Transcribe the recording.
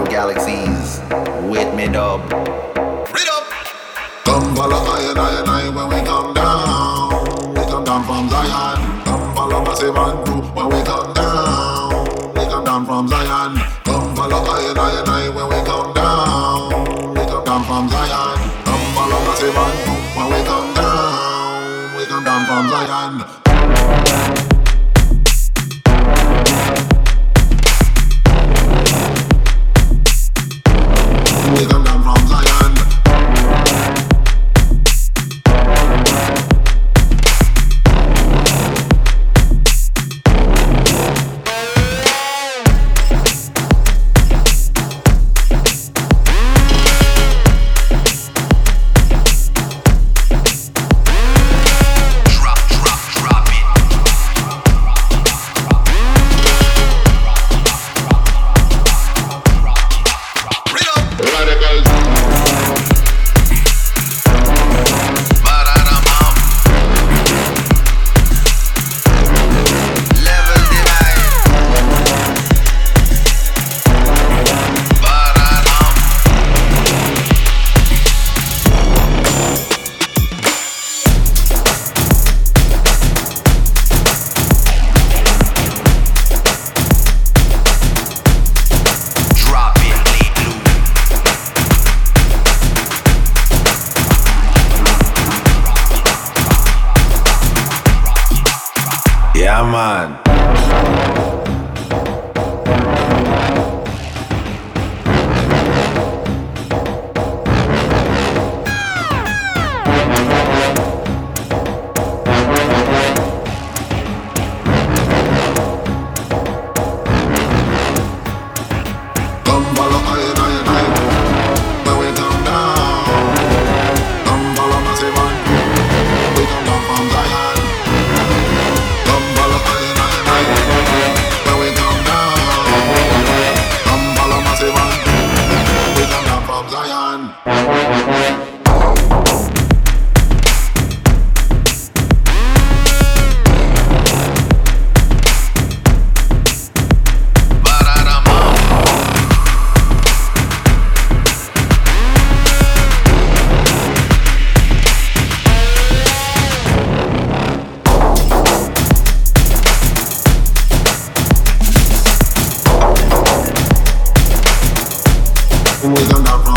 through galaxies with me dub. Read up. Come follow I when we come down. We come down from Zion. Come follow Massive and Crew when we come down. We come down from Zion. Come follow I when we come down. We come down from Zion. Come follow Massive and Crew when we come down. We come down from Zion. We come down from Zion. Yeah, man. We come down from